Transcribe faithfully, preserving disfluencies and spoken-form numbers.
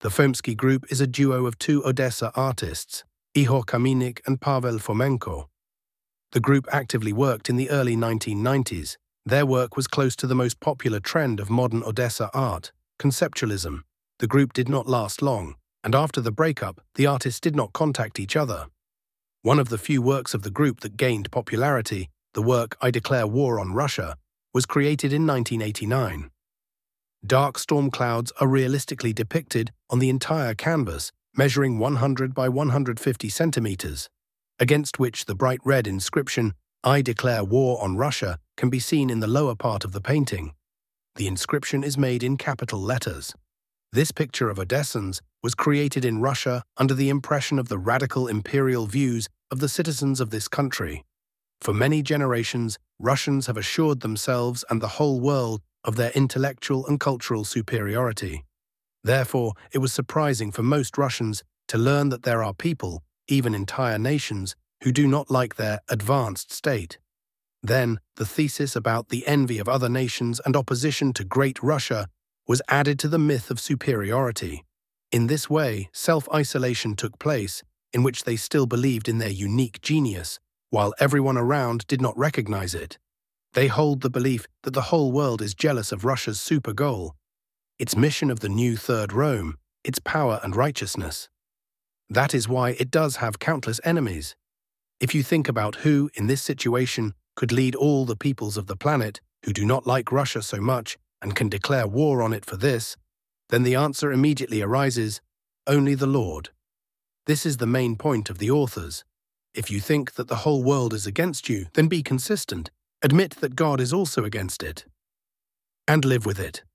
The Fomsky Group is a duo of two Odessa artists, Ihor Kaminik and Pavel Fomenko. The group actively worked in the early nineteen nineties. Their work was close to the most popular trend of modern Odessa art, conceptualism. The group did not last long, and after the breakup, the artists did not contact each other. One of the few works of the group that gained popularity, the work I Declare War on Russia, was created in nineteen eighty-nine. Dark storm clouds are realistically depicted on the entire canvas, measuring one hundred by one hundred fifty centimeters, against which the bright red inscription, I Declare War on Russia, can be seen in the lower part of the painting. The inscription is made in capital letters. This picture of Odessans was created in Russia under the impression of the radical imperial views of the citizens of this country. For many generations, Russians have assured themselves and the whole world of their intellectual and cultural superiority. Therefore, it was surprising for most Russians to learn that there are people, even entire nations, who do not like their advanced state. Then, the thesis about the envy of other nations and opposition to Great Russia was added to the myth of superiority. In this way, self-isolation took place, in which they still believed in their unique genius, while everyone around did not recognize it. They hold the belief that the whole world is jealous of Russia's super goal, its mission of the new Third Rome, its power and righteousness. That is why it does have countless enemies. If you think about who, in this situation, could lead all the peoples of the planet who do not like Russia so much and can declare war on it for this, then the answer immediately arises, only the Lord. This is the main point of the authors. If you think that the whole world is against you, then be consistent. Admit that God is also against it, and live with it.